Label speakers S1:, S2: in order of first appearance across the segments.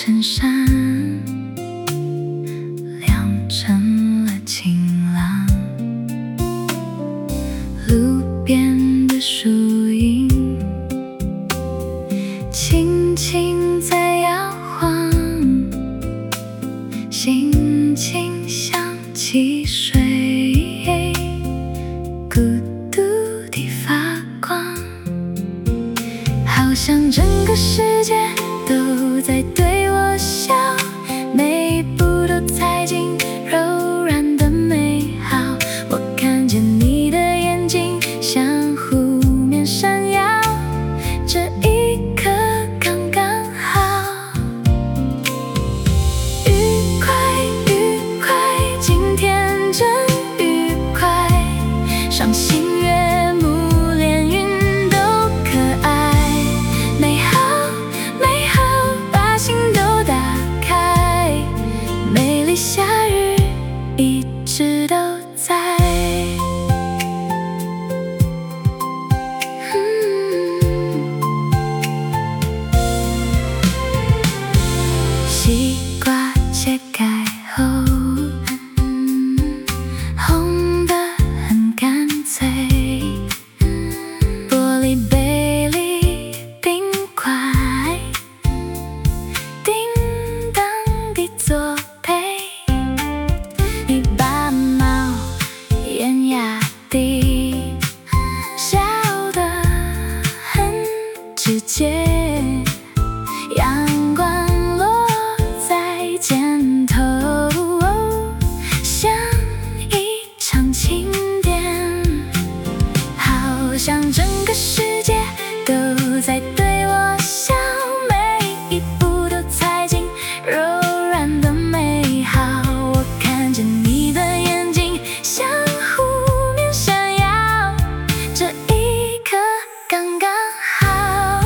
S1: 衬衫晾成了晴朗，路边的树影轻轻在摇晃，心情像汽水，孤独地发光，好像整个世界都在对我笑，每一步都踩进柔软的美好。我看见你的眼睛像湖面闪耀，这一刻刚刚好。愉快愉快，今天真愉快，赏心悦目，连云都可爱，美好美好，把心都打开，美丽夏日一直都在。西瓜切开后，红得很干脆，玻璃杯里冰块，叮当地作配，一把猫眼压低，笑得很直接，阳光落在肩头，像一场庆典，好像整个世界都在对我笑，每一步都踩进柔软的美好。我看见你的眼睛像湖面闪耀，这一刻刚刚好。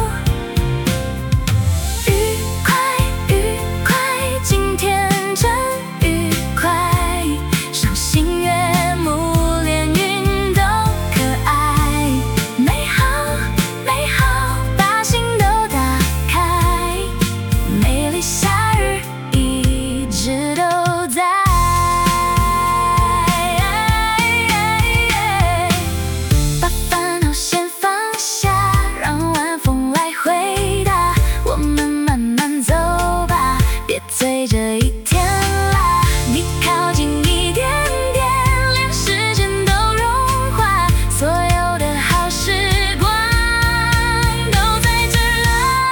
S1: 愉快愉快，今天真愉快，赏心悦目，连云都可爱，美好美好，把心都打开，美丽夏日一直都在。把烦恼先放下，让晚风来回答，我们慢慢走吧，别催着一天啦。你靠近一点点，连时间都融化，所有的好时光都在这儿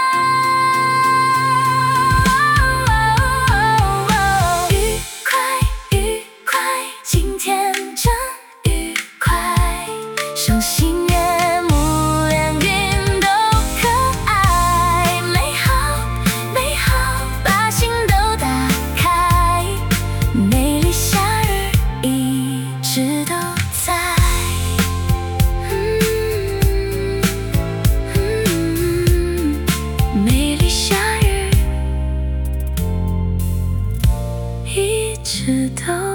S1: 啊。愉快愉快，今天真愉快，赏心悦目，连云都可爱，美好美好，把心都打开，美丽夏日一直都在。美丽夏日一直都